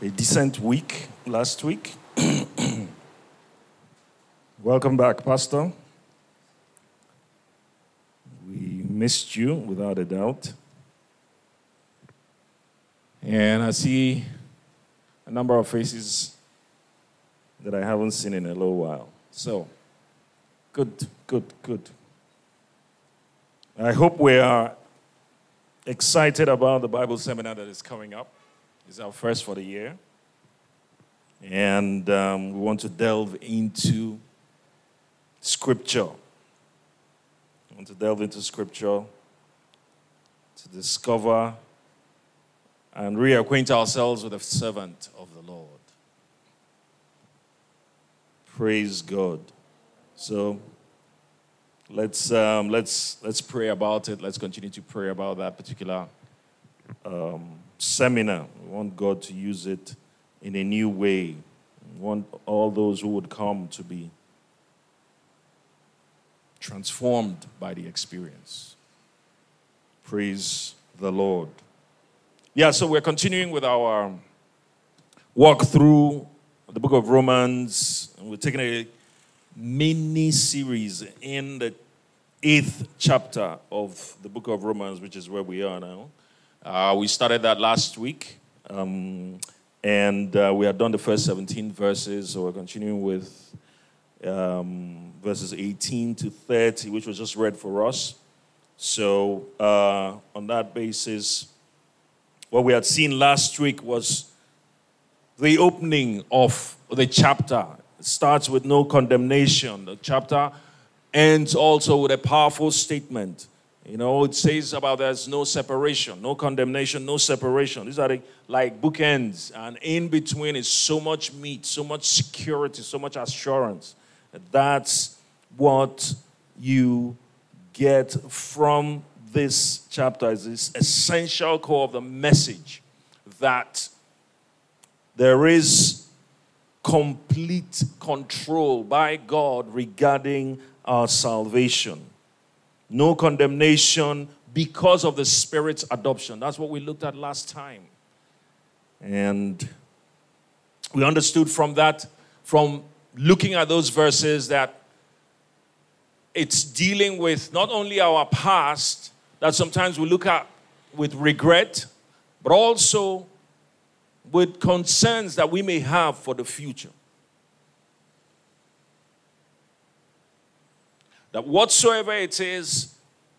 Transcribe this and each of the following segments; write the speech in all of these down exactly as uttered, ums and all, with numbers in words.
A decent week last week. Welcome back, Pastor. We missed you without a doubt. And I see a number of faces that I haven't seen in a little while. So, good, good, good. I hope we are excited about the Bible seminar that is coming up. It's our first for the year. And um, we want to delve into Scripture. We want to delve into Scripture to discover and reacquaint ourselves with the servant of the Lord. Praise God. So let's um, let's let's pray about it. Let's continue to pray about that particular um, seminar. We want God to use it in a new way. We want all those who would come to be transformed by the experience. Praise the Lord. Yeah, so we're continuing with our walk through the book of Romans. We're taking a mini series in the eighth chapter of the book of Romans, which is where we are now. Uh, we started that last week, um, and uh, we had done the first seventeen verses, so we're continuing with um, verses eighteen to thirty, which was just read for us. So uh, on that basis, what we had seen last week was the opening of the chapter. It starts with no condemnation. The chapter ends also with a powerful statement. You know, it says about there's no separation, no condemnation, no separation. These are the, like bookends, and in between is so much meat, so much security, so much assurance. That's what you get from this chapter, is this essential core of the message that there is complete control by God regarding our salvation. No condemnation because of the Spirit's adoption. That's what we looked at last time. And we understood from that, from looking at those verses, that it's dealing with not only our past, that sometimes we look at with regret, but also with concerns that we may have for the future. That whatsoever it is,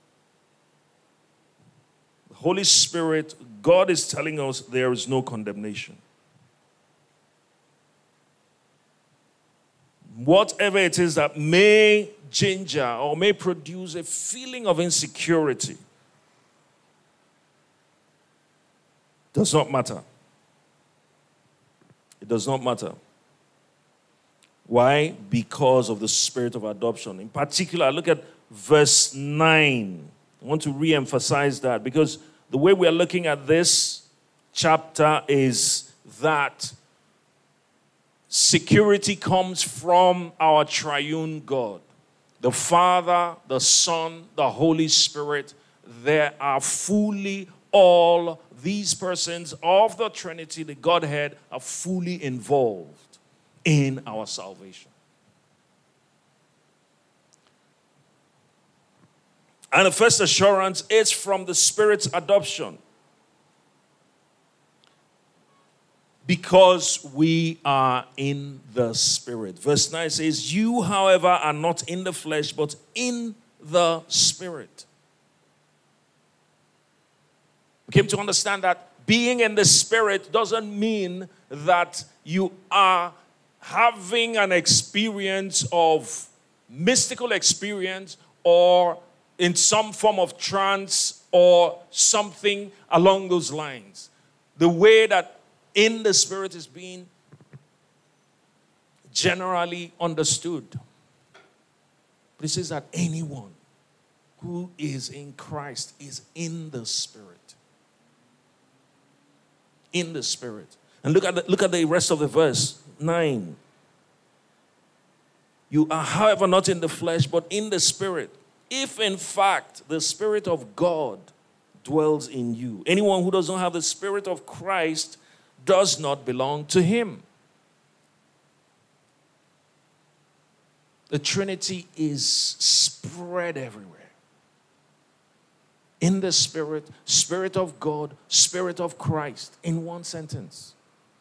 the Holy Spirit, God is telling us there is no condemnation. Whatever it is that may ginger or may produce a feeling of insecurity does not matter. It does not matter. Why? Because of the spirit of adoption. In particular, look at verse nine. I want to re-emphasize that because the way we are looking at this chapter is that security comes from our triune God. The Father, the Son, the Holy Spirit. They are fully all these persons of the Trinity, the Godhead, are fully involved in our salvation. And the first assurance is from the Spirit's adoption. Because we are in the Spirit. Verse nine says, you, however, are not in the flesh, but in the Spirit. We came to understand that being in the Spirit doesn't mean that you are having an experience of mystical experience or in some form of trance or something along those lines. The way that in the Spirit is being generally understood. This is that anyone who is in Christ is in the Spirit. In the Spirit. And look at the, look at the rest of the verse, nine. You are, however, not in the flesh, but in the Spirit. If, in fact, the Spirit of God dwells in you. Anyone who does not have the Spirit of Christ does not belong to him. The Trinity is spread everywhere. In the Spirit, Spirit of God, Spirit of Christ, in one sentence.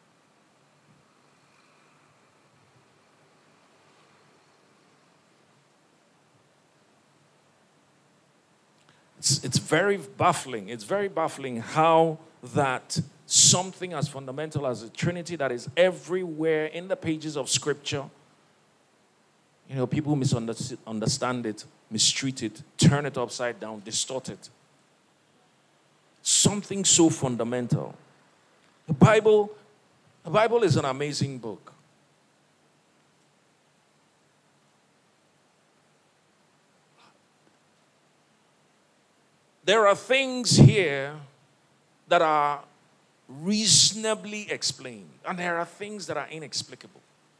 It's, it's very baffling. It's very baffling how that something as fundamental as the Trinity that is everywhere in the pages of Scripture, you know, people misunderstand it, mistreat it, turn it upside down, distort it. Something so fundamental. The Bible, the Bible is an amazing book. There are things here that are reasonably explained, and there are things that are inexplicable.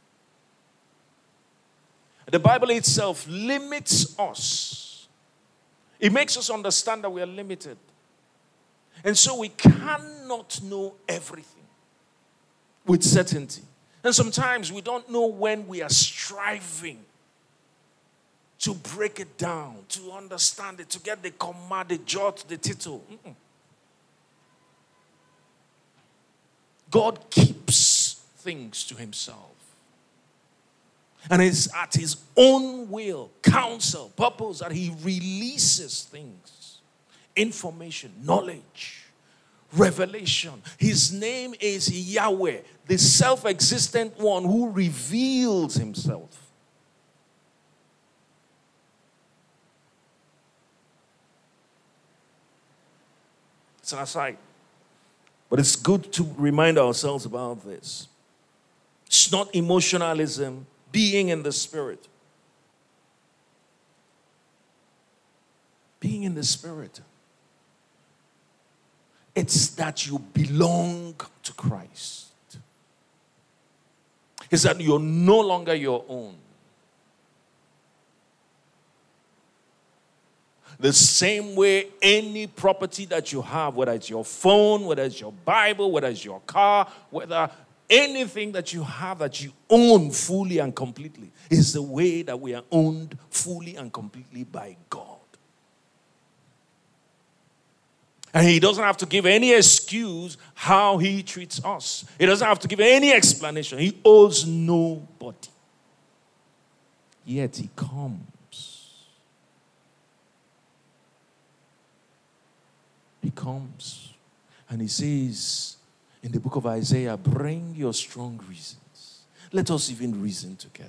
The Bible itself limits us. It makes us understand that we are limited. And so we cannot know everything with certainty. And sometimes we don't know when we are striving to break it down, to understand it, to get the comma, the jot, the tittle. Mm-mm. God keeps things to himself. And it's at his own will, counsel, purpose that he releases things, information, knowledge, revelation. His name is Yahweh, the self-existent one who reveals himself. It's an aside. But it's good to remind ourselves about this. It's not emotionalism, being in the Spirit. Being in the Spirit. It's that you belong to Christ. It's that you're no longer your own. The same way any property that you have, whether it's your phone, whether it's your Bible, whether it's your car, whether anything that you have that you own fully and completely, is the way that we are owned fully and completely by God. And he doesn't have to give any excuse how he treats us. He doesn't have to give any explanation. He owes nobody. Yet he comes. He comes and he says in the book of Isaiah, bring your strong reasons. Let us even reason together.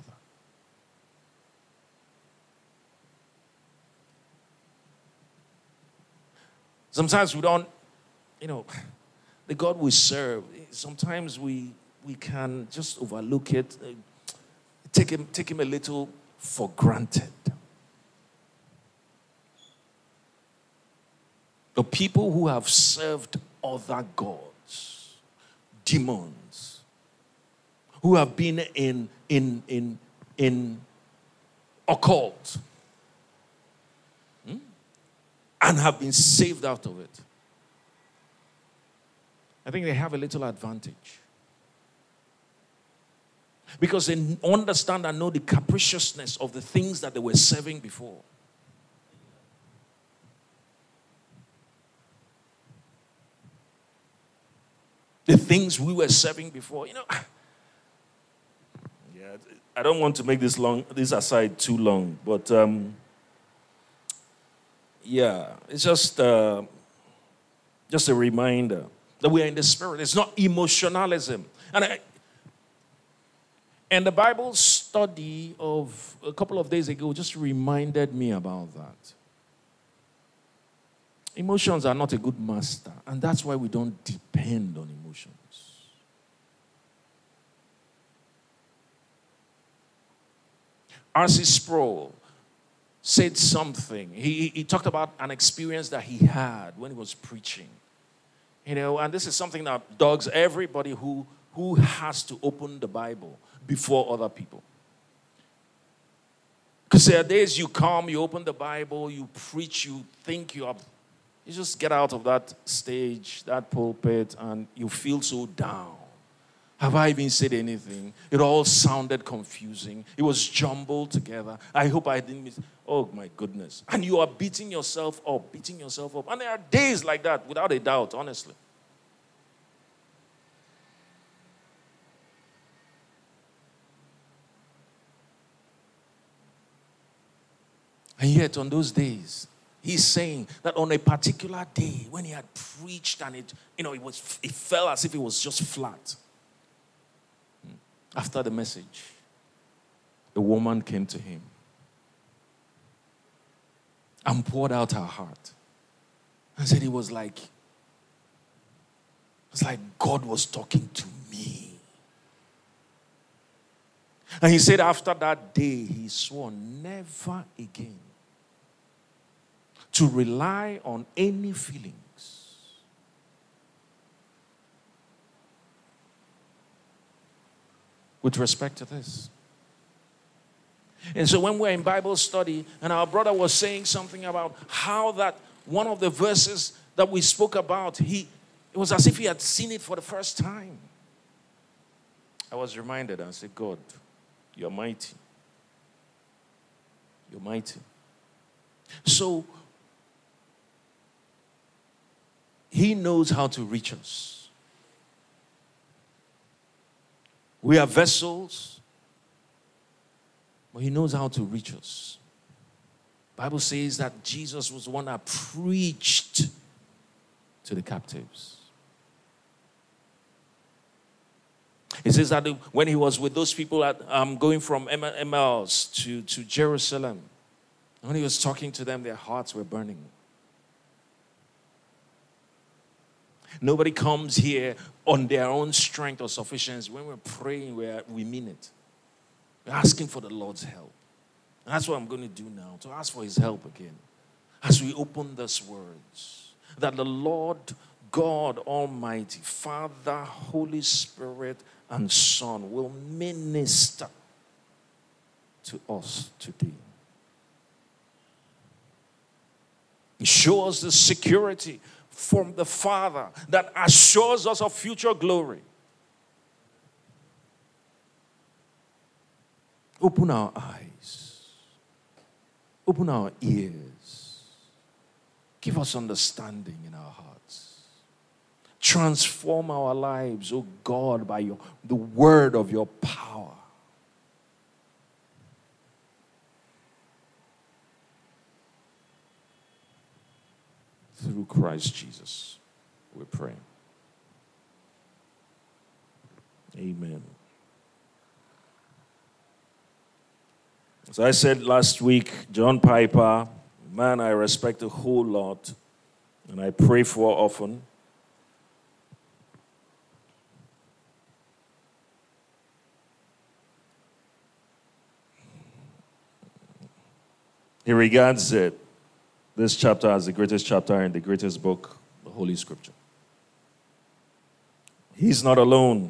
Sometimes we don't, you know, the God we serve, sometimes we we can just overlook it, uh, take him, take him a little for granted. The people who have served other gods, demons, who have been in in in in occult, hmm, and have been saved out of it. I think they have a little advantage. Because they understand and know the capriciousness of the things that they were serving before. The things we were serving before, you know. Yeah, I don't want to make this long, this aside too long, but um, yeah, it's just uh, just a reminder that we are in the Spirit. It's not emotionalism, and I, and the Bible study of a couple of days ago just reminded me about that. Emotions are not a good master, and that's why we don't depend on emotions. R C Sproul said something. He, he talked about an experience that he had when he was preaching. You know, and this is something that dogs everybody who, who has to open the Bible before other people. Because there are days you come, you open the Bible, you preach, you think you are... You just get out of that stage, that pulpit, and you feel so down. Have I even said anything? It all sounded confusing. It was jumbled together. I hope I didn't miss. Oh, my goodness. And you are beating yourself up, beating yourself up. And there are days like that, without a doubt, honestly. And yet, on those days, he's saying that on a particular day, when he had preached and it, you know, it was, it felt as if it was just flat. After the message, the woman came to him and poured out her heart. And said it was like, it was like God was talking to me. And he said after that day, he swore never again to rely on any feelings. With respect to this. And so when we're in Bible study, and our brother was saying something about how that one of the verses that we spoke about, he it was as if he had seen it for the first time. I was reminded, and I said, God, you're mighty. You're mighty. So, he knows how to reach us. We are vessels, but he knows how to reach us. The Bible says that Jesus was the one that preached to the captives. It says that when he was with those people at, um, going from Emmaus to, to Jerusalem, when he was talking to them, their hearts were burning. Nobody comes here on their own strength or sufficiency. When we're praying, we're, we mean it. We're asking for the Lord's help. And that's what I'm going to do now, to ask for his help again. As we open these words, that the Lord God Almighty, Father, Holy Spirit, and Son will minister to us today. Show us the security from the Father that assures us of future glory. Open our eyes. Open our ears. Give us understanding in our hearts. Transform our lives, oh God, by your, the word of your power. Through Christ Jesus, we pray. Amen. As I said last week, John Piper, man I respect a whole lot, and I pray for often. He regards it, this chapter, as the greatest chapter in the greatest book, the Holy Scripture. He's not alone.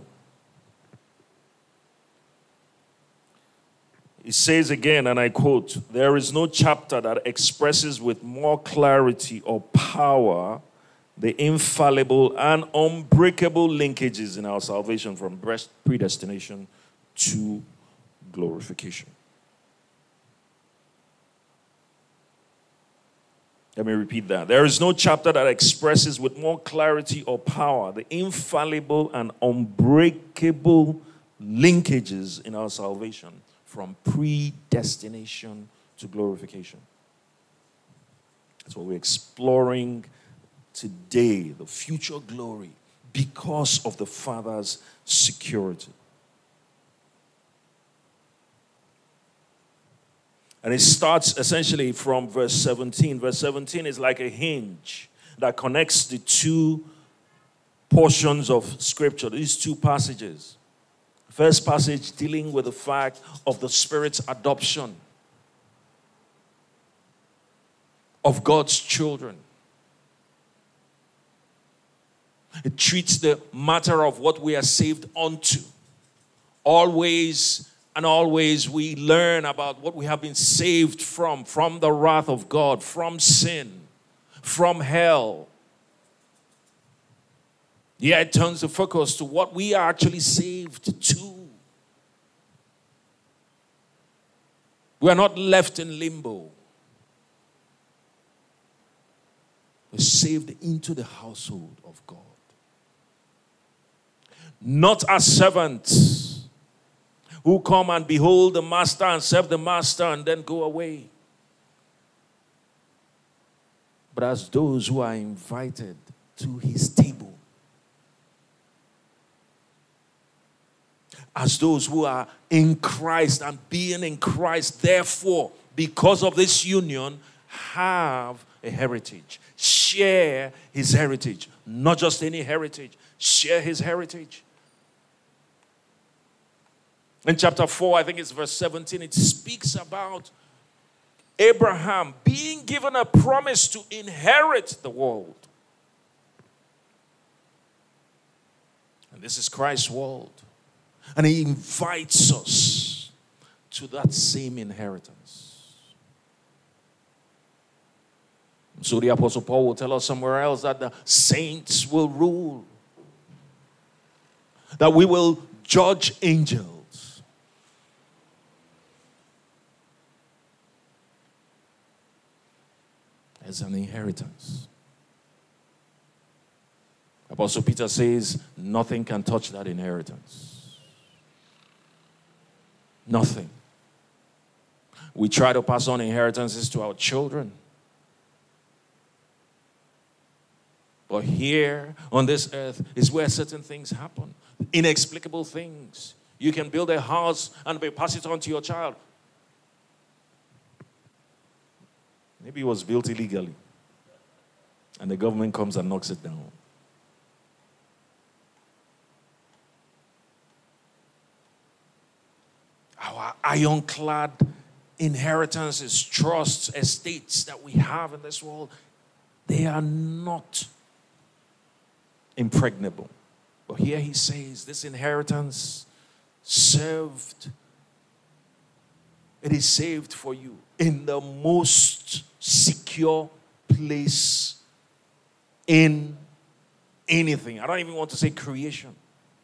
He says again, and I quote, "There is no chapter that expresses with more clarity or power the infallible and unbreakable linkages in our salvation from predestination to glorification." Let me repeat that. There is no chapter that expresses with more clarity or power the infallible and unbreakable linkages in our salvation from predestination to glorification. That's what we're exploring today, the future glory, because of the Father's security. And it starts essentially from verse seventeen. Verse seventeen is like a hinge that connects the two portions of Scripture, these two passages. First passage dealing with the fact of the Spirit's adoption of God's children. It treats the matter of what we are saved unto. Always and always we learn about what we have been saved from, from the wrath of God, from sin, from hell. Here it turns the focus to what we are actually saved to. We are not left in limbo. We're saved into the household of God. Not as servants who come and behold the master and serve the master and then go away. But as those who are invited to his table. As those who are in Christ and being in Christ, therefore, because of this union, have a heritage. Share his heritage. Not just any heritage. Share his heritage. In chapter four, I think it's verse seventeen, it speaks about Abraham being given a promise to inherit the world. And this is Christ's world. And he invites us to that same inheritance. So the Apostle Paul will tell us somewhere else that the saints will rule. That we will judge angels. As an inheritance. Apostle Peter says, nothing can touch that inheritance. Nothing. We try to pass on inheritances to our children. But here on this earth is where certain things happen. Inexplicable things. You can build a house and pass it on to your child. Maybe it was built illegally. And the government comes and knocks it down. Our ironclad inheritances, trusts, estates that we have in this world, they are not impregnable. But here he says, this inheritance served, it is saved for you in the most secure place in anything. I don't even want to say creation.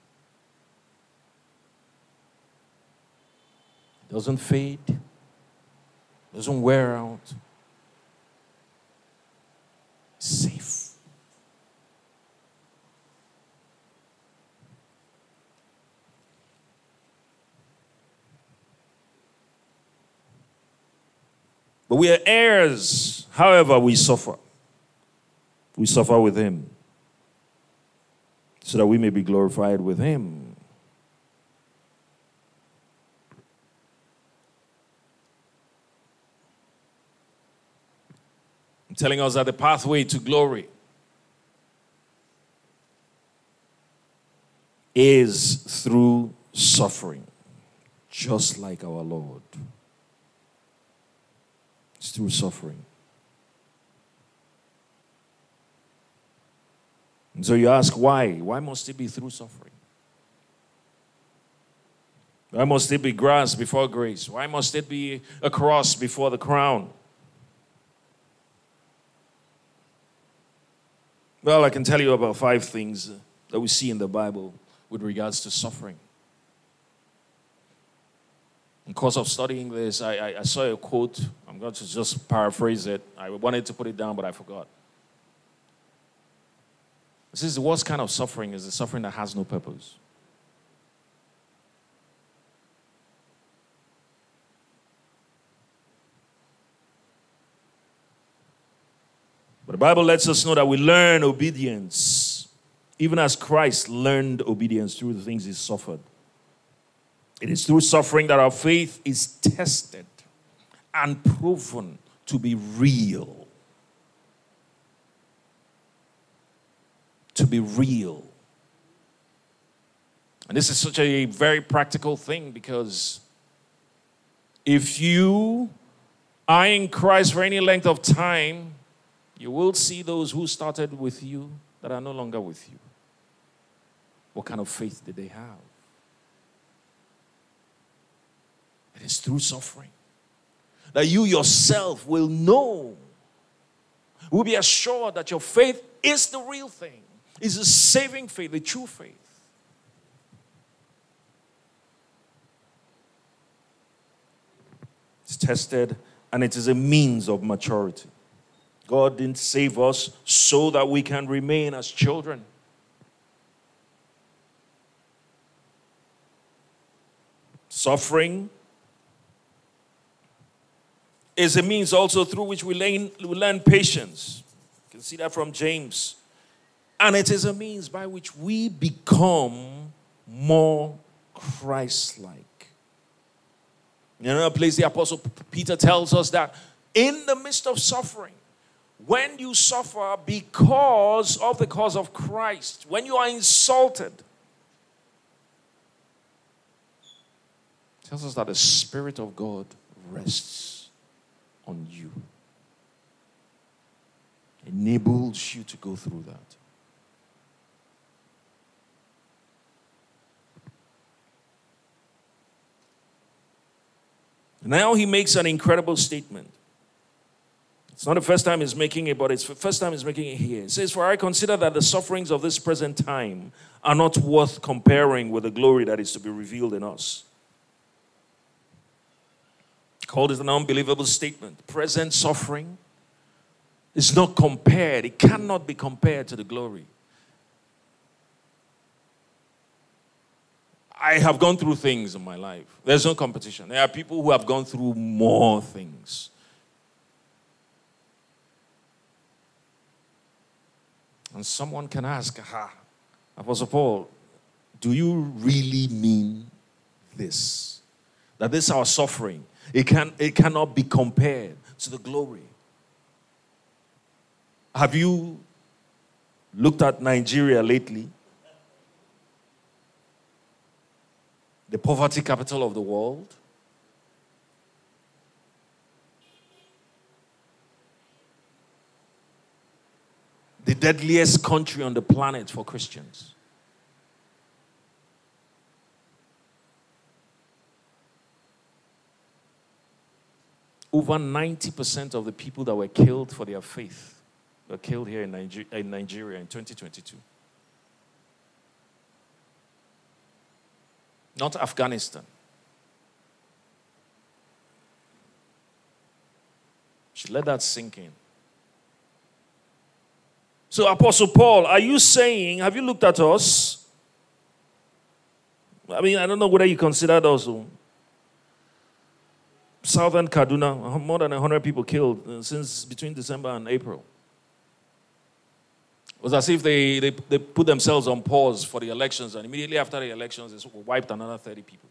Doesn't fade, doesn't wear out. Safe. But we are heirs, however we suffer. We suffer with him, so that we may be glorified with him. Telling us that the pathway to glory is through suffering, just like our Lord. It's through suffering. And so you ask, why? Why must it be through suffering? Why must it be grass before grace? Why must it be a cross before the crown? Well, I can tell you about five things that we see in the Bible with regards to suffering. In the course of studying this, I, I, I saw a quote. I'm going to just paraphrase it. I wanted to put it down, but I forgot. It says the worst kind of suffering is the suffering that has no purpose. But the Bible lets us know that we learn obedience, even as Christ learned obedience through the things he suffered. It is through suffering that our faith is tested and proven to be real. To be real. And this is such a very practical thing, because if you are in Christ for any length of time, you will see those who started with you that are no longer with you. What kind of faith did they have? It is through suffering that you yourself will know, will be assured that your faith is the real thing. It's a saving faith, the true faith. It's tested, and it is a means of maturity. God didn't save us so that we can remain as children. Suffering is a means also through which we learn, we learn patience. You can see that from James. And it is a means by which we become more Christ-like. In another place, the Apostle Peter tells us that in the midst of suffering, when you suffer because of the cause of Christ, when you are insulted, tells us that the Spirit of God rests on you. Enables you to go through that. Now he makes an incredible statement. It's not the first time he's making it, but it's the first time he's making it here. It says, "For I consider that the sufferings of this present time are not worth comparing with the glory that is to be revealed in us." Called it an unbelievable statement. Present suffering is not compared. It cannot be compared to the glory. I have gone through things in my life. There's no competition. There are people who have gone through more things. And someone can ask, aha, Apostle Paul, do you really mean this? That this our suffering, it can it cannot be compared to the glory. Have you looked at Nigeria lately? The poverty capital of the world. The deadliest country on the planet for Christians. Over ninety percent of the people that were killed for their faith were killed here in Niger- in Nigeria in twenty twenty-two. Not Afghanistan. Should let that sink in. So, Apostle Paul, are you saying, have you looked at us? I mean, I don't know whether you considered us. Southern Kaduna, more than one hundred people killed since between December and April. It was as if they, they, they put themselves on pause for the elections, and immediately after the elections, they wiped another thirty people.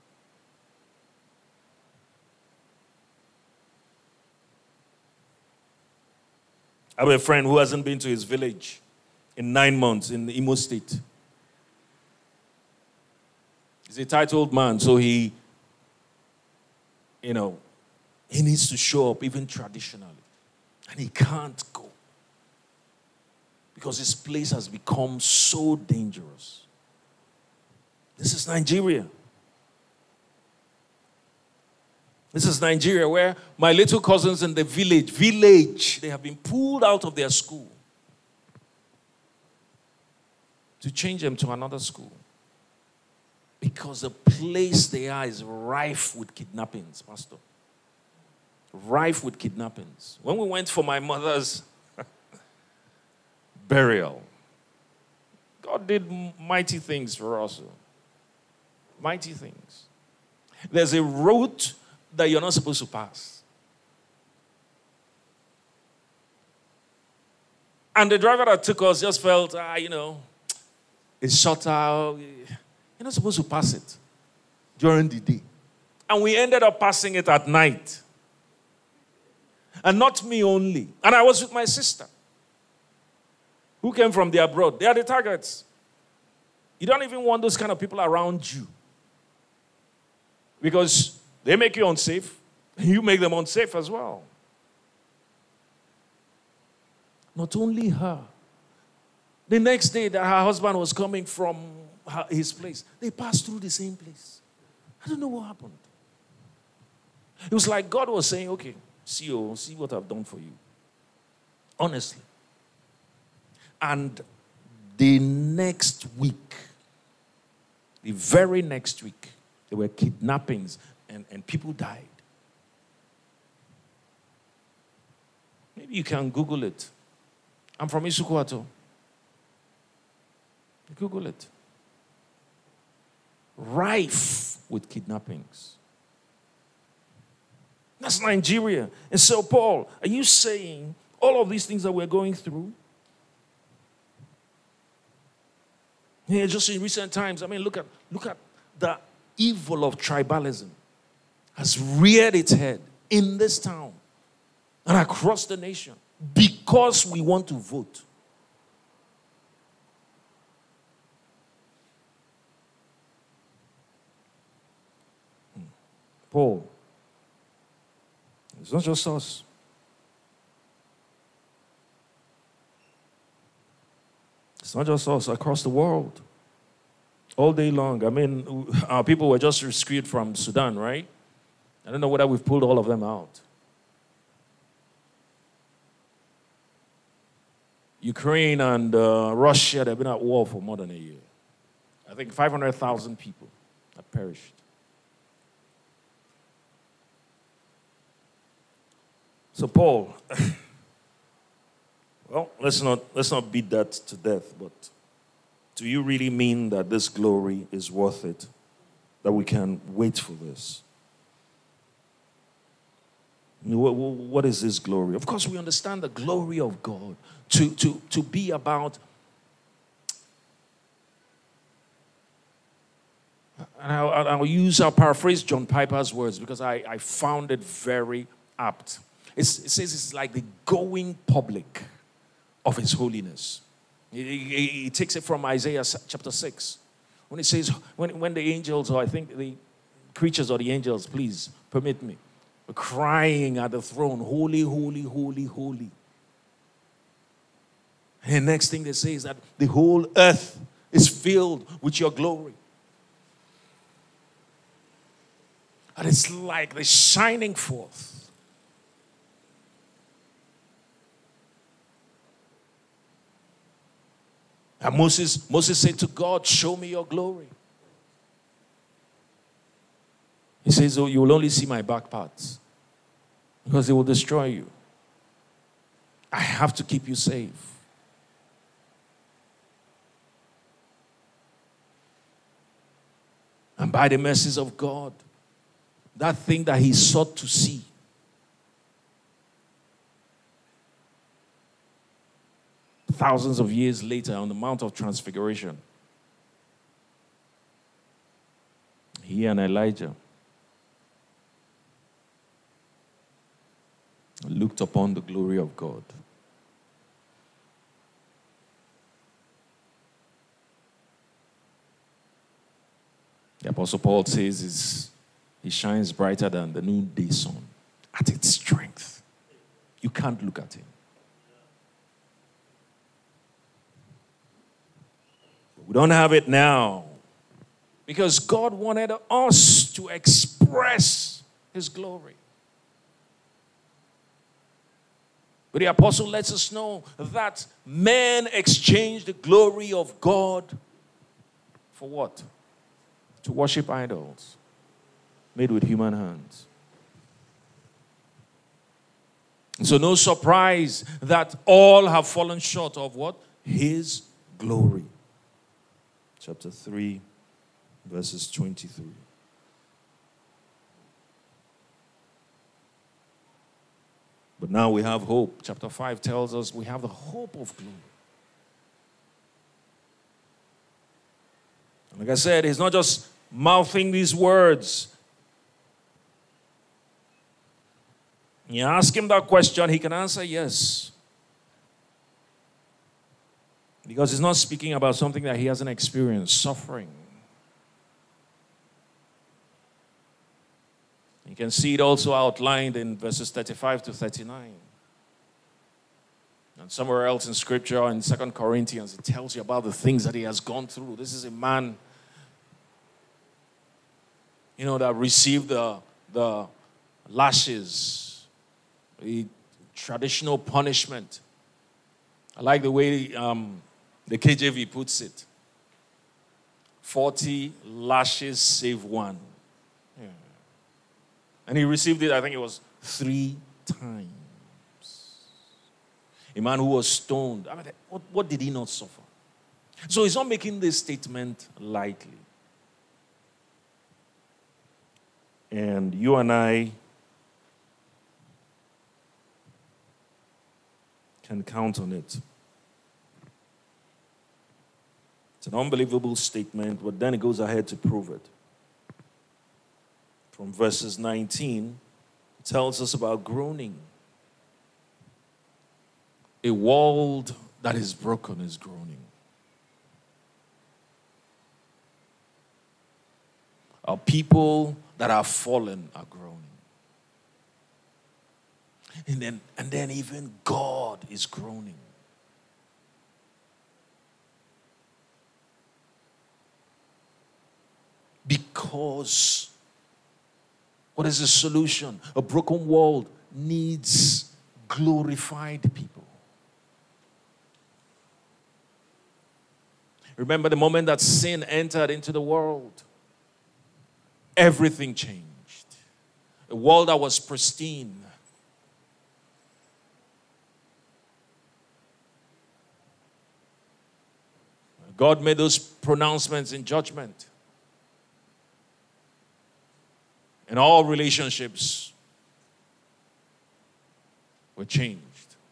I have a friend who hasn't been to his village in nine months in Imo State. He's a titled man, so he, you know, he needs to show up even traditionally. And he can't go. Because this place has become so dangerous. This is Nigeria. This is Nigeria where my little cousins in the village, village, they have been pulled out of their school to change them to another school. Because the place they are is rife with kidnappings, Pastor. Rife with kidnappings. When we went for my mother's burial, God did mighty things for us. Mighty things. There's a route that you're not supposed to pass. And the driver that took us just felt, ah, you know, it's shorter. You're not supposed to pass it during the day. And we ended up passing it at night. And not me only. And I was with my sister, who came from the abroad. They are the targets. You don't even want those kind of people around you. Because they make you unsafe, and you make them unsafe as well. Not only her. The next day that her husband was coming from her, his place, they passed through the same place. I don't know what happened. It was like God was saying, okay, see, oh, see what I've done for you. Honestly. And The next week, the very next week, there were kidnappings and, and people died. Maybe you can Google it. I'm from Isukwato. Google it. Rife with kidnappings. That's Nigeria. And so, Paul, are you saying all of these things that we're going through? Yeah, just in recent times, I mean, look at look at the evil of tribalism has reared its head in this town and across the nation because we want to vote. Paul, it's not just us. It's not just us, across the world. All day long. I mean, our people were just rescued from Sudan, right? I don't know whether we've pulled all of them out. Ukraine and uh, Russia, they've been at war for more than a year. I think five hundred thousand people have perished. So Paul, well, let's not, let's not beat that to death, but do you really mean that this glory is worth it? That we can wait for this? What is this glory? Of course, we understand the glory of God to, to, to be about, and I'll, I'll use, I'll paraphrase John Piper's words because I, I found it very apt. It's, it says it's like the going public of His holiness. He, he, he takes it from Isaiah chapter six. When it says, when, when the angels, or I think the creatures or the angels, please permit me, were crying at the throne, holy, holy, holy, holy. And the next thing they say is that the whole earth is filled with your glory. And it's like the shining forth. And Moses, Moses said to God, show me your glory. He says, oh, you will only see my back parts because it will destroy you. I have to keep you safe. And by the mercies of God, that thing that he sought to see, thousands of years later on the Mount of Transfiguration, he and Elijah looked upon the glory of God. The Apostle Paul says is he shines brighter than the noonday sun at its strength. You can't look at him. We don't have it now because God wanted us to express His glory. But the apostle lets us know that men exchanged the glory of God for what? To worship idols made with human hands. And so no surprise that all have fallen short of what? His glory. Chapter three, verses twenty-three. But now we have hope. Chapter five tells us we have the hope of glory. And like I said, he's not just mouthing these words. You ask him that question, he can answer yes. Because he's not speaking about something that he hasn't experienced, suffering. You can see it also outlined in verses thirty-five to thirty-nine. And somewhere else in Scripture, in Second Corinthians, it tells you about the things that he has gone through. This is a man, you know, that received the, the lashes, the traditional punishment. I like the way um, The K J V puts it, forty lashes save one. Yeah. And he received it, I think it was three times. A man who was stoned. I mean, what, what did he not suffer? So he's not making this statement lightly. And you and I can count on it. It's an unbelievable statement, but then it goes ahead to prove it. From verses nineteen, it tells us about groaning. A world that is broken is groaning. Our people that are fallen are groaning. And then, and then even God is groaning. Because what is the solution? A broken world needs glorified people. Remember the moment that sin entered into the world, everything changed. A world that was pristine. God made those pronouncements in judgment. And all relationships were changed.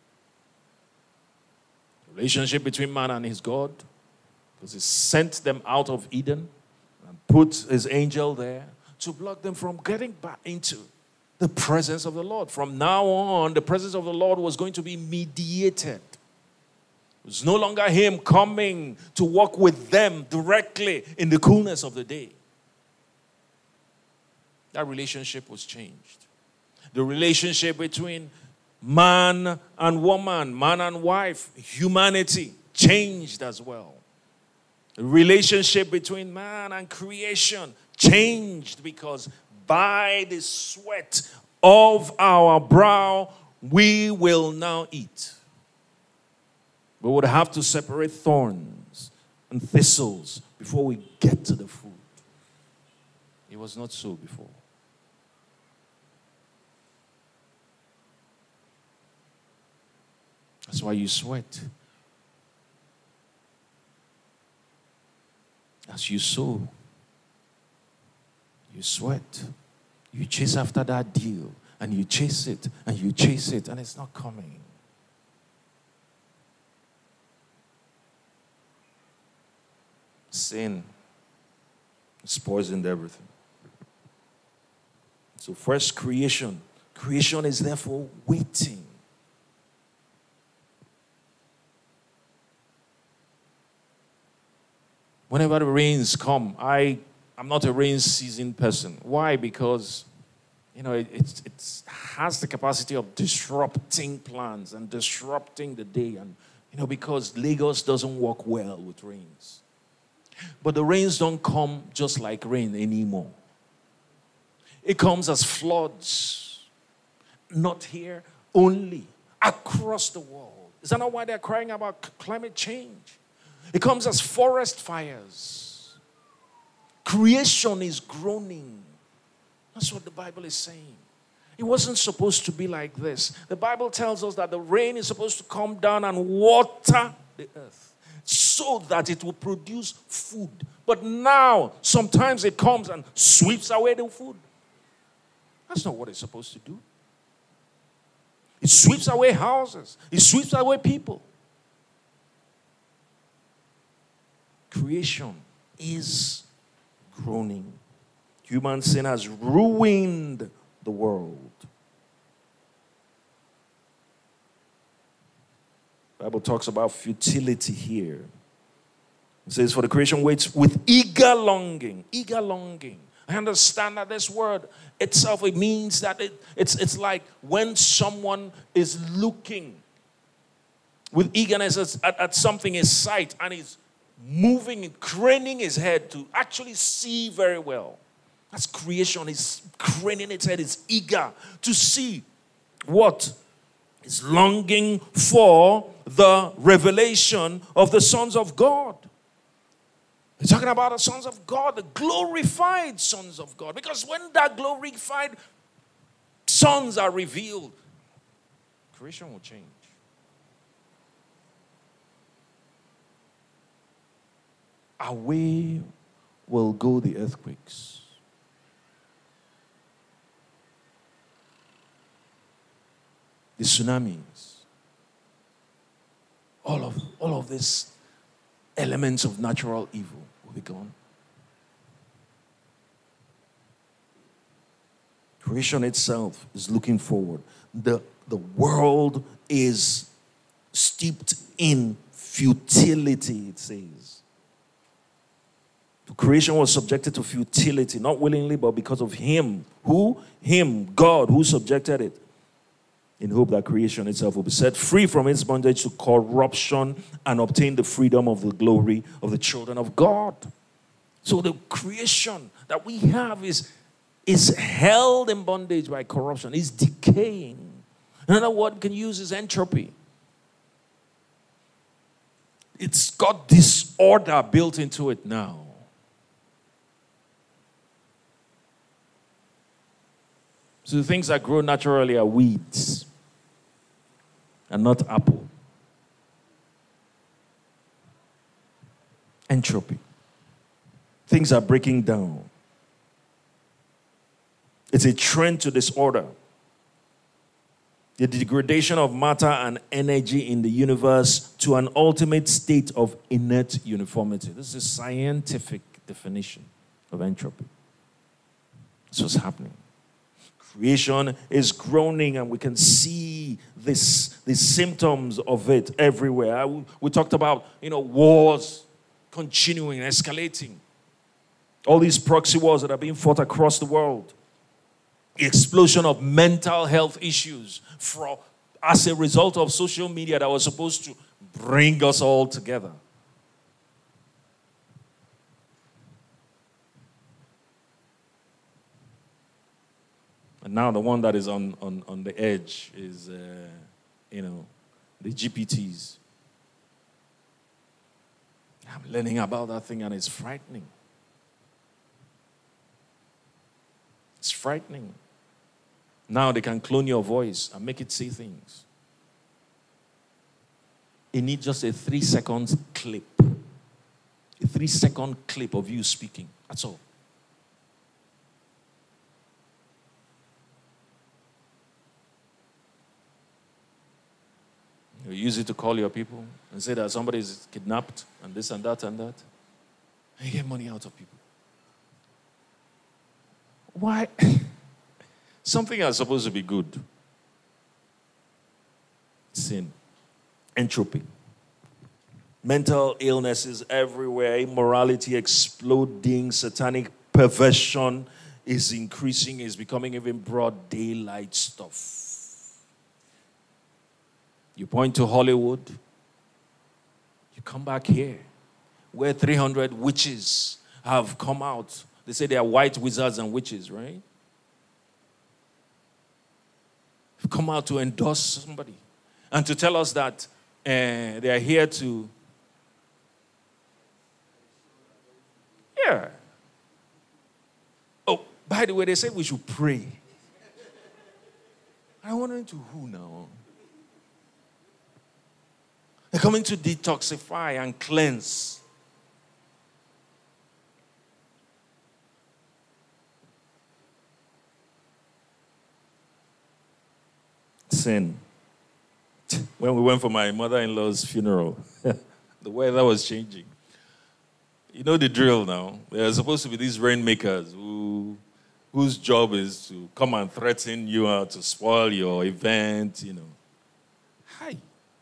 The relationship between man and his God, because he sent them out of Eden and put his angel there to block them from getting back into the presence of the Lord. From now on, the presence of the Lord was going to be mediated. It was no longer him coming to walk with them directly in the coolness of the day. That relationship was changed. The relationship between man and woman, man and wife, humanity changed as well. The relationship between man and creation changed because by the sweat of our brow, we will now eat. We would have to separate thorns and thistles before we get to the food. It was not so before. That's why you sweat. As you sow, you sweat. You chase after that deal, and you chase it, and you chase it, and it's not coming. Sin has poisoned everything. So first, creation. Creation is therefore waiting. Whenever the rains come, I, I'm not a rain season person. Why? Because, you know, it, it, it has the capacity of disrupting plans and disrupting the day. And, you know, because Lagos doesn't work well with rains. But the rains don't come just like rain anymore. It comes as floods. Not here, only across the world. Is that not why they're crying about climate change? It comes as forest fires. Creation is groaning. That's what the Bible is saying. It wasn't supposed to be like this. The Bible tells us that the rain is supposed to come down and water the earth so that it will produce food. But now, sometimes it comes and sweeps away the food. That's not what it's supposed to do. It sweeps away houses. It sweeps away people. Creation is groaning. Human sin has ruined the world. The Bible talks about futility here. It says, for the creation waits with eager longing. Eager longing. I understand that this word itself, it means that it, it's, it's like when someone is looking with eagerness at, at something in sight and is moving and craning his head to actually see very well. That's creation. Is craning its head, is eager to see what is longing for the revelation of the sons of God. We're talking about the sons of God, the glorified sons of God. Because when that glorified sons are revealed, creation will change. Away will go the earthquakes. The tsunamis. All of, all of these elements of natural evil will be gone. Creation itself is looking forward. The, the world is steeped in futility, it says. The creation was subjected to futility, not willingly, but because of him. Who? Him, God, who subjected it. In hope that creation itself will be set free from its bondage to corruption and obtain the freedom of the glory of the children of God. So the creation that we have is, is held in bondage by corruption, is decaying. Another word we can use is entropy. It's got disorder built into it now. So the things that grow naturally are weeds and not apple. Entropy. Things are breaking down. It's a trend to disorder. The degradation of matter and energy in the universe to an ultimate state of inert uniformity. This is a scientific definition of entropy. This was happening. Creation is groaning, and we can see this, these symptoms of it everywhere. We, we talked about, you know, wars continuing, escalating. All these proxy wars that are being fought across the world. The explosion of mental health issues for, as a result of social media that was supposed to bring us all together. And now the one that is on, on, on the edge is, uh, you know, the G P Ts. I'm learning about that thing and it's frightening. It's frightening. Now they can clone your voice and make it say things. It needs just a three seconds clip. A three second clip of you speaking. That's all. You use it to call your people and say that somebody is kidnapped and this and that and that. And you get money out of people. Why? Something that's supposed to be good. Sin. Entropy. Mental illnesses everywhere. Immorality exploding. Satanic perversion is increasing. Is becoming even broad daylight stuff. You point to Hollywood. You come back here. Where three hundred witches have come out. They say they are white wizards and witches, right? Come out to endorse somebody and to tell us that uh, they are here to, yeah. Oh, by the way, they said we should pray. I wonder to who now? They're coming to detoxify and cleanse. Sin. When we went for my mother-in-law's funeral, the weather was changing. You know the drill now. There are supposed to be these rainmakers who, whose job is to come and threaten you uh, to spoil your event, you know. Hi.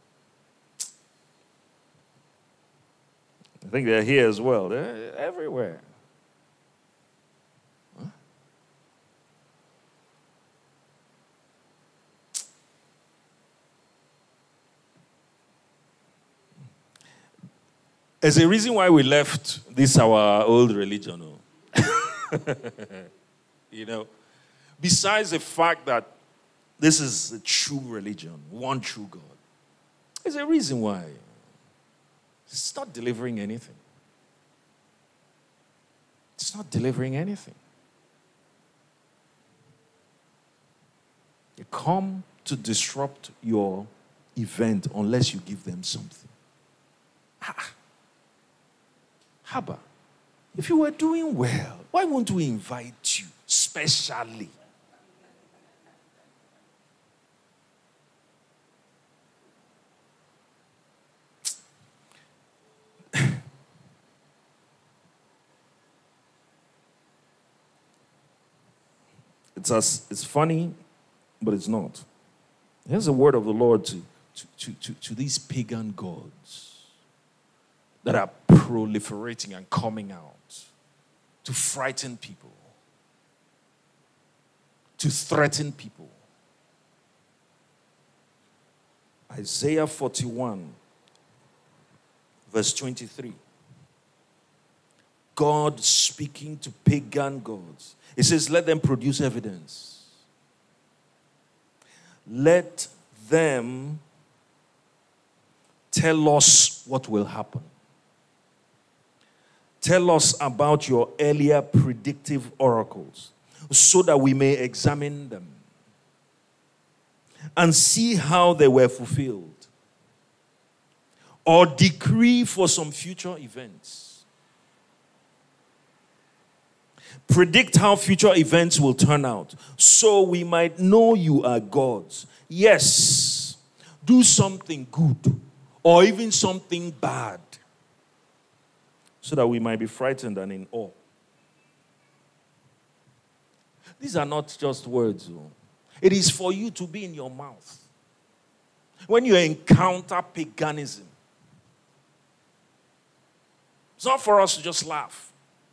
I think they're here as well. They're everywhere. Huh? There's a reason why we left this our old religion. Oh. You know, besides the fact that This is a true religion, one true God. There's a reason why. It's not delivering anything. It's not delivering anything. They come to disrupt your event unless you give them something. Ah. Haba, if you were doing well, why won't we invite you specially? It's, as, it's funny, but it's not. Here's a word of the Lord to, to, to, to, to these pagan gods that are proliferating and coming out to frighten people, to threaten people. Isaiah forty-one, verse twenty-three. God speaking to pagan gods. It says, let them produce evidence. Let them tell us what will happen. Tell us about your earlier predictive oracles so that we may examine them and see how they were fulfilled, or decree for some future events. Predict how future events will turn out so we might know you are gods. Yes, do something good or even something bad so that we might be frightened and in awe. These are not just words. It is for you to be in your mouth. When you encounter paganism, it's not for us to just laugh.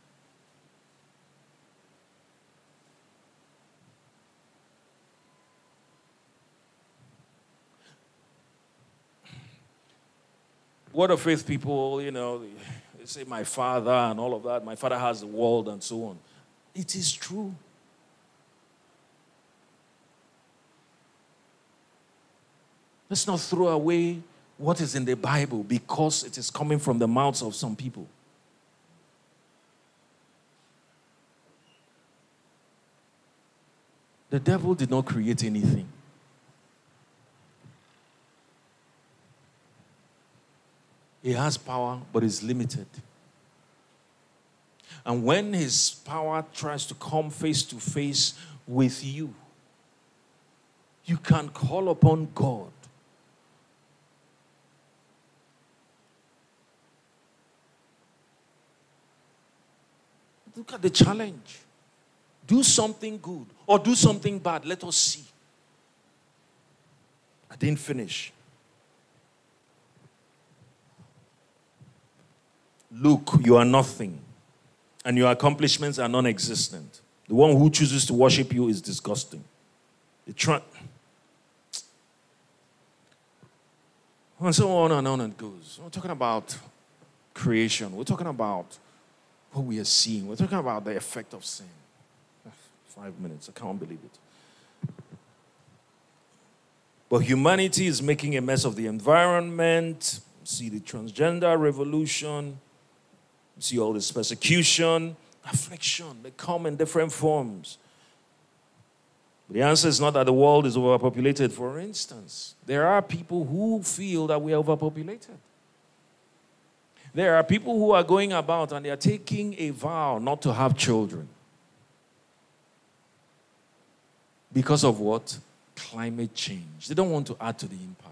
Word of faith people, you know, they say my father and all of that. My father has the world and so on. It is true. Let's not throw away what is in the Bible because it is coming from the mouths of some people. The devil did not create anything. He has power, but is limited. And when his power tries to come face to face with you, you can call upon God. Look at the challenge. Do something good or do something bad. Let us see. I didn't finish. Look, you are nothing, and your accomplishments are non-existent. The one who chooses to worship you is disgusting. The tra- and so on and on it goes. We're talking about creation. We're talking about what we are seeing. We're talking about the effect of sin. Five minutes, I can't believe it. But humanity is making a mess of the environment. See the transgender revolution. See all this persecution, affliction. They come in different forms. But the answer is not that the world is overpopulated. For instance, there are people who feel that we are overpopulated. There are people who are going about and they are taking a vow not to have children. Because of what? Climate change. They don't want to add to the impact.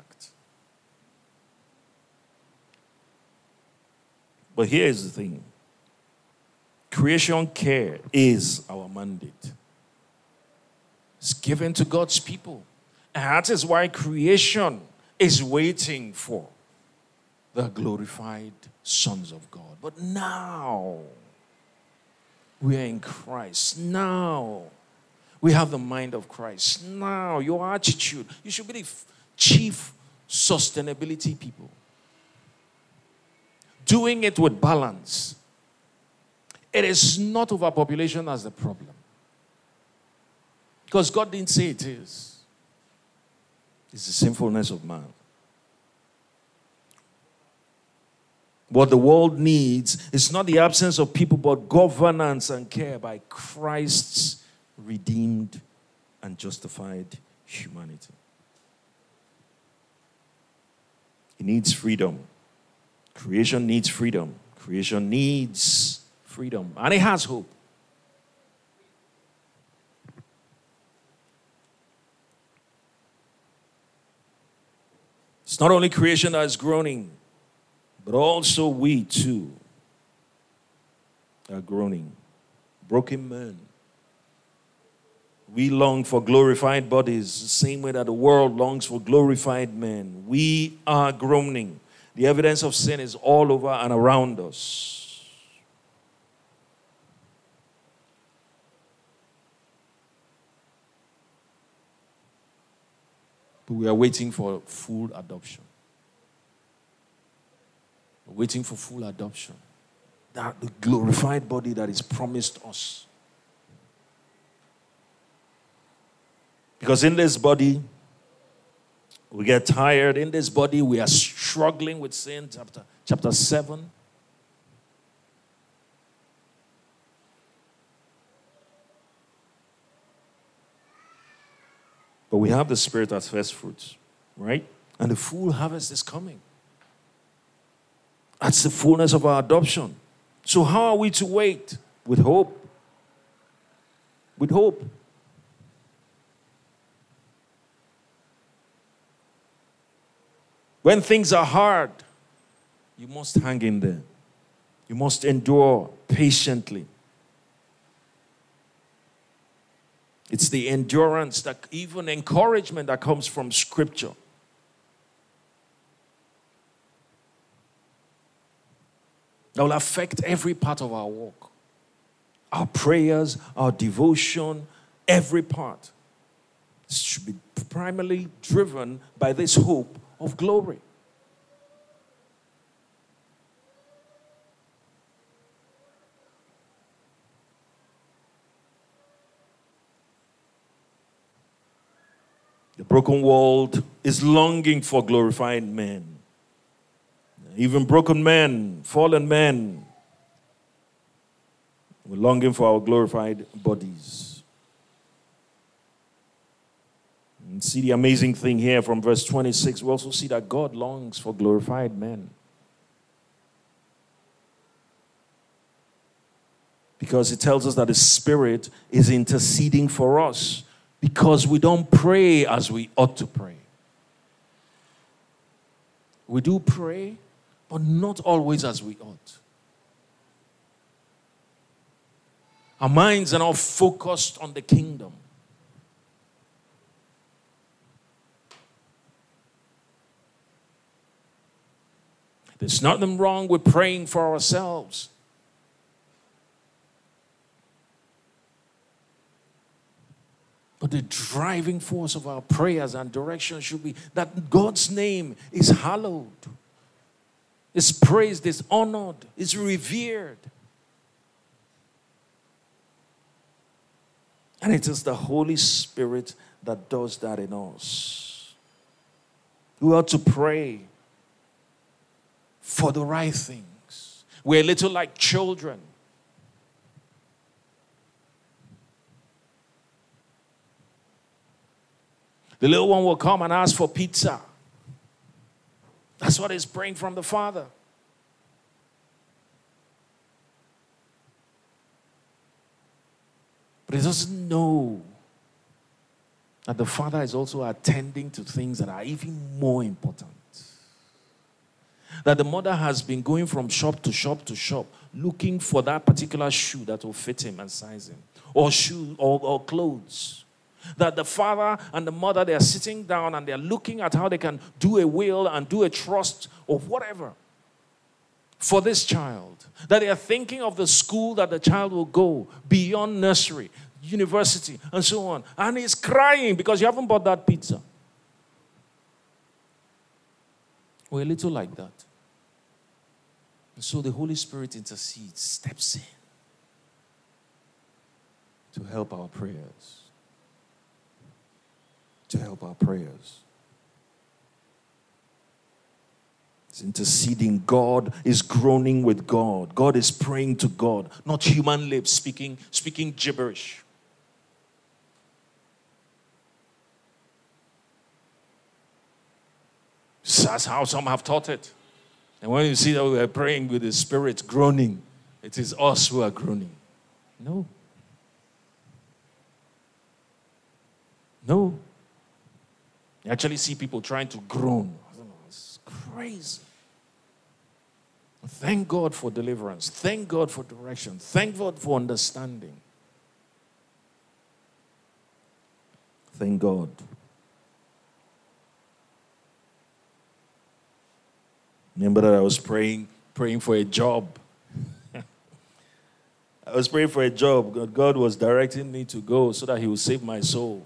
But here is the thing. Creation care is our mandate. It's given to God's people. And that is why creation is waiting for the glorified sons of God. But now, we are in Christ. Now, we have the mind of Christ. Now, your attitude, you should be the chief sustainability people. Doing it with balance. It is not overpopulation as the problem. Because God didn't say it is. It's the sinfulness of man. What the world needs is not the absence of people, but governance and care by Christ's redeemed and justified humanity. It needs freedom. Creation needs freedom. Creation needs freedom. And it has hope. It's not only creation that is groaning, but also we too are groaning. Broken men. We long for glorified bodies, the same way that the world longs for glorified men. We are groaning. The evidence of sin is all over and around us. But we are waiting for full adoption. We're waiting for full adoption. That the glorified body that is promised us. Because in this body, we get tired. In this body, we are struggling with sin. Chapter, chapter seven. But we have the Spirit as first fruits, right? And the full harvest is coming. That's the fullness of our adoption. So how are we to wait? With hope. With hope. When things are hard, you must hang in there. You must endure patiently. It's the endurance, that even encouragement that comes from Scripture. That will affect every part of our walk. Our prayers, our devotion, every part. It should be primarily driven by this hope of glory. The broken world is longing for glorified men. Even broken men, fallen men, we're longing for our glorified bodies. And see the amazing thing here from verse twenty-six. We also see that God longs for glorified men. Because it tells us that the Spirit is interceding for us. Because we don't pray as we ought to pray. We do pray, but not always as we ought. Our minds are not focused on the kingdom. There's nothing wrong with praying for ourselves. But the driving force of our prayers and direction should be that God's name is hallowed, is praised, is honored, is revered. And it is the Holy Spirit that does that in us. We ought to pray for the right things. We're a little like children. The little one will come and ask for pizza. That's what he's praying from the Father. But he doesn't know that the Father is also attending to things that are even more important. That the mother has been going from shop to shop to shop looking for that particular shoe that will fit him and size him. Or shoe or, or clothes. That the father and the mother, they are sitting down and they are looking at how they can do a will and do a trust or whatever for this child. That they are thinking of the school that the child will go beyond nursery, university, and so on. And he's crying because you haven't bought that pizza. We're a little like that. And so the Holy Spirit intercedes, steps in to help our prayers. To help our prayers. It's interceding. God is groaning with God. God is praying to God, not human lips speaking, speaking gibberish. That's how some have taught it. And when you see that we are praying with the Spirit groaning, it is us who are groaning. No. No. You actually see people trying to groan. I don't know, it's crazy. Thank God for deliverance. Thank God for direction. Thank God for understanding. Thank God. Remember that I was praying, praying for a job. I was praying for a job. God, God was directing me to go so that He would save my soul.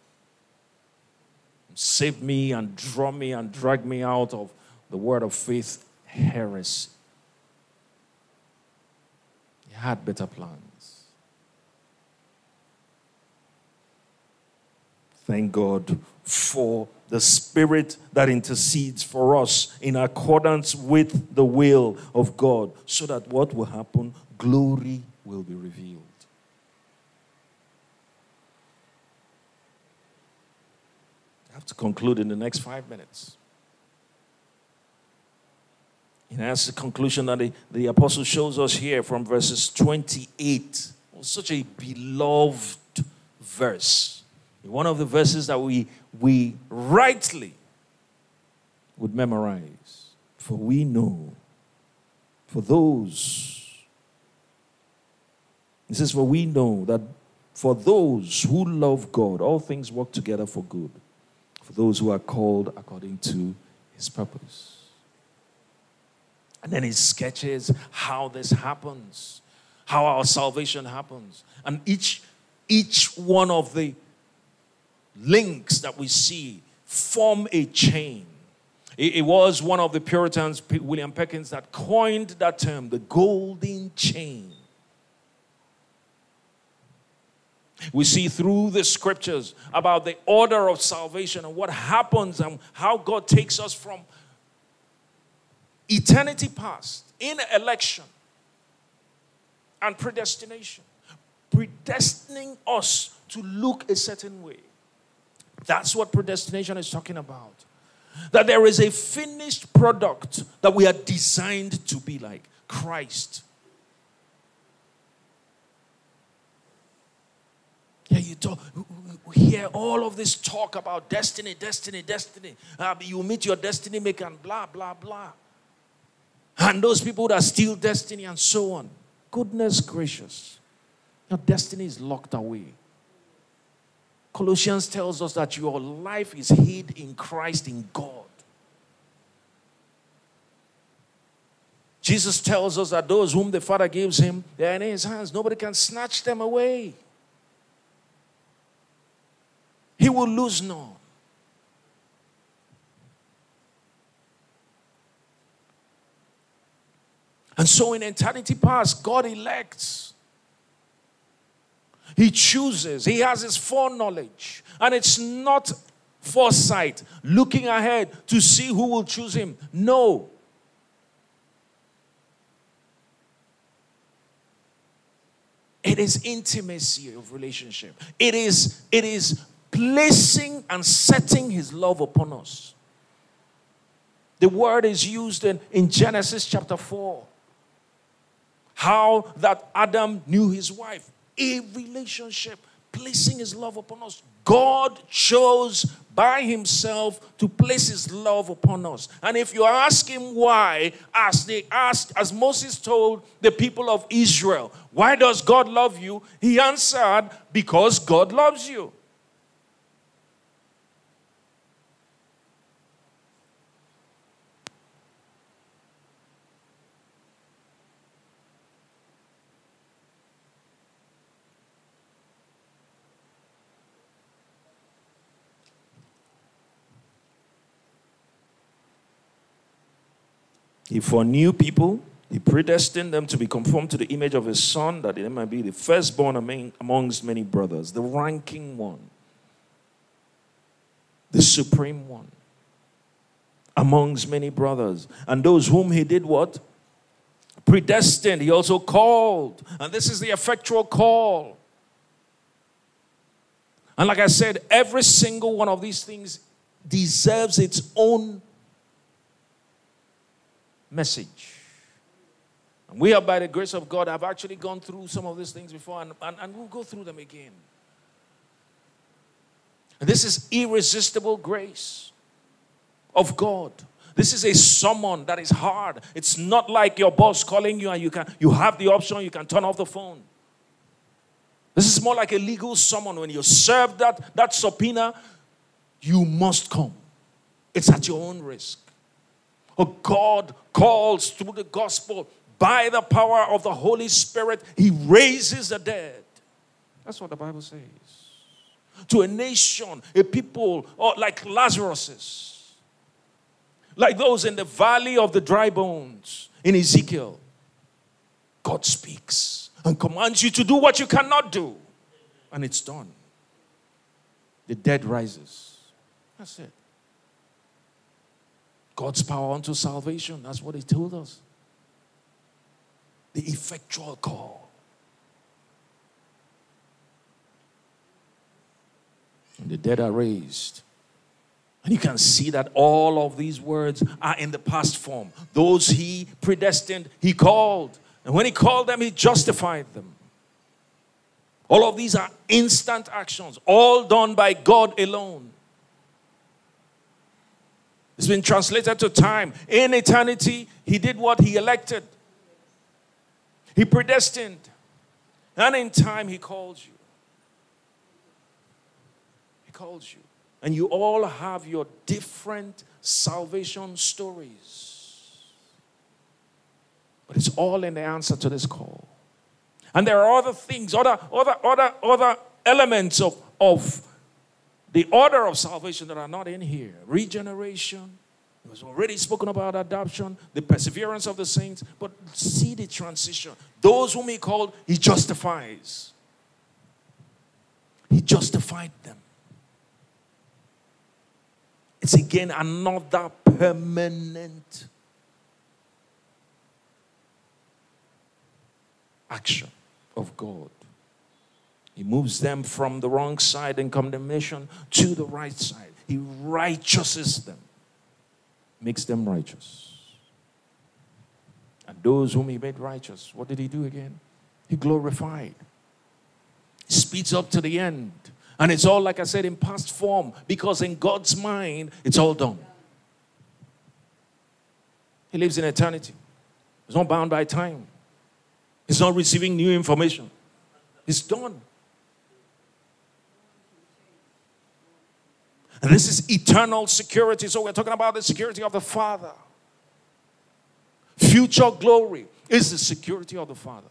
Save me and draw me and drag me out of the word of faith heresy. He had better plans. Thank God for the Spirit that intercedes for us in accordance with the will of God, so that what will happen? Glory will be revealed. I have to conclude in the next five minutes. And that's the conclusion that the, the apostle shows us here from verses twenty-eight. It was such a beloved verse. One of the verses that we, we rightly would memorize. For we know, for those, it says, for we know that for those who love God, all things work together for good. For those who are called according to His purpose. And then He sketches how this happens, how our salvation happens. And each, each one of the links that we see form a chain. It, it was one of the Puritans, William Perkins, that coined that term, the golden chain. We see through the scriptures about the order of salvation and what happens and how God takes us from eternity past in election and predestination, predestining us to look a certain way. That's what predestination is talking about. That there is a finished product that we are designed to be like Christ. Yeah, you talk, we hear all of this talk about destiny, destiny, destiny. Uh, you meet your destiny maker and blah, blah, blah. And those people that steal destiny and so on. Goodness gracious. Your destiny is locked away. Colossians tells us that your life is hid in Christ in God. Jesus tells us that those whom the Father gives Him, they are in His hands. Nobody can snatch them away. He will lose none. And so in eternity past, God elects. He chooses. He has His foreknowledge. And it's not foresight, looking ahead to see who will choose Him. No. It is intimacy of relationship. It is, it is placing and setting His love upon us. The word is used in, in Genesis chapter four. How that Adam knew his wife. A relationship, placing His love upon us. God chose by Himself to place His love upon us. And if you ask Him why, as they asked, as Moses told the people of Israel, why does God love you? He answered, because God loves you. He foreknew people, He predestined them to be conformed to the image of His Son, that they might be the firstborn among, amongst many brothers, the ranking one, the supreme one. amongst many brothers. And those whom he did what? Predestined. He also called. And this is the effectual call. And like I said, every single one of these things deserves its own message. And we have, by the grace of God, I've actually gone through some of these things before, and, and, and we'll go through them again. And this is irresistible grace of God. This is a summon that is hard. It's not like your boss calling you and you can you have the option, you can turn off the phone. This is more like a legal summon. When you serve that, that subpoena, you must come. It's at your own risk. Oh, God calls through the gospel by the power of the Holy Spirit. He raises the dead. That's what the Bible says. To a nation, a people, or like Lazarus, like those in the valley of the dry bones in Ezekiel, God speaks and commands you to do what you cannot do. And it's done. The dead rises. That's it. God's power unto salvation. That's what he told us. The effectual call. And the dead are raised. And you can see that all of these words are in the past form. Those he predestined, he called. And when he called them, he justified them. All of these are instant actions, all done by God alone. It's been translated to time. In eternity, he did what he elected. He predestined. And in time, he called you. He called you. And you all have your different salvation stories. But it's all in the answer to this call. And there are other things, other, other, other, other elements of, of the order of salvation that are not in here. Regeneration. It was already spoken about adoption, the perseverance of the saints. But see the transition. Those whom he called, he justifies. He justified them. It's again another permanent action of God. He moves them from the wrong side in condemnation to the right side. He righteouses them, makes them righteous. And those whom he made righteous, what did he do again? He glorified. He speeds up to the end. And it's all, like I said, in past form, because in God's mind, it's all done. He lives in eternity. He's not bound by time. He's not receiving new information. It's done. And this is eternal security. So we're talking about the security of the Father. Future glory is the security of the Father.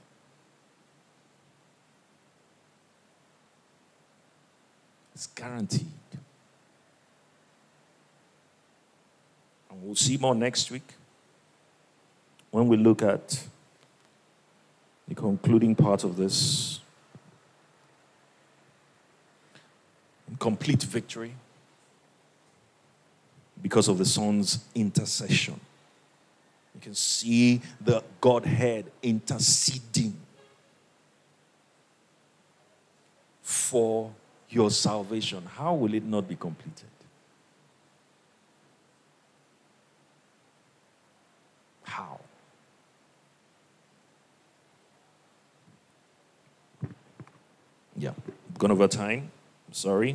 It's guaranteed. And we'll see more next week when we look at the concluding part of this. Complete victory because of the Son's intercession. You can see the Godhead interceding for your salvation. How will it not be completed? How? Yeah, gone over time. I'm sorry.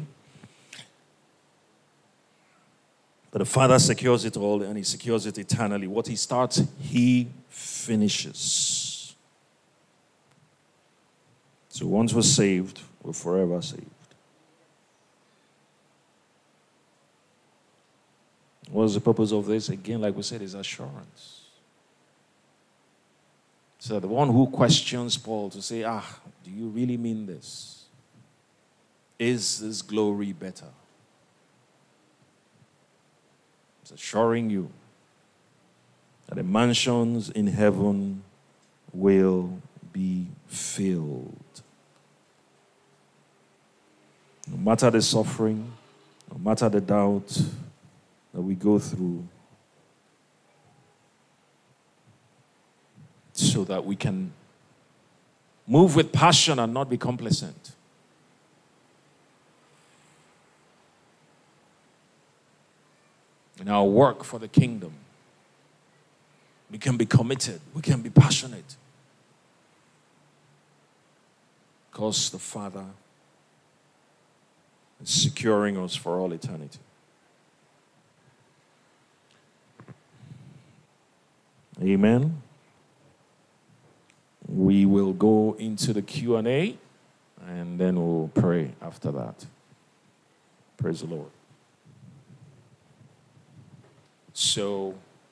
But the Father secures it all, and he secures it eternally. What he starts, he finishes. So once we're saved, we're forever saved. What's the purpose of this? Again, like we said, is assurance. So the one who questions Paul to say, ah, do you really mean this? Is this glory better? It's assuring you that the mansions in heaven will be filled. No matter the suffering, no matter the doubt that we go through, so that we can move with passion and not be complacent. In our work for the kingdom, we can be committed, we can be passionate. Because the Father is securing us for all eternity. Amen. We will go into the Q and A, and then we'll pray after that. Praise the Lord. So,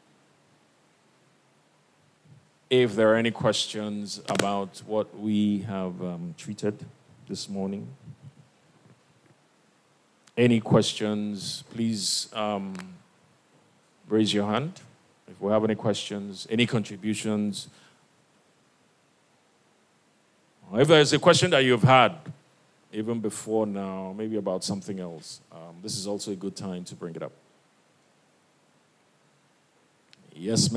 if there are any questions about what we have um, treated this morning, any questions, please um, raise your hand. If we have any questions, any contributions, or if there's a question that you've had even before now, maybe about something else, um, this is also a good time to bring it up. Yes, ma'am.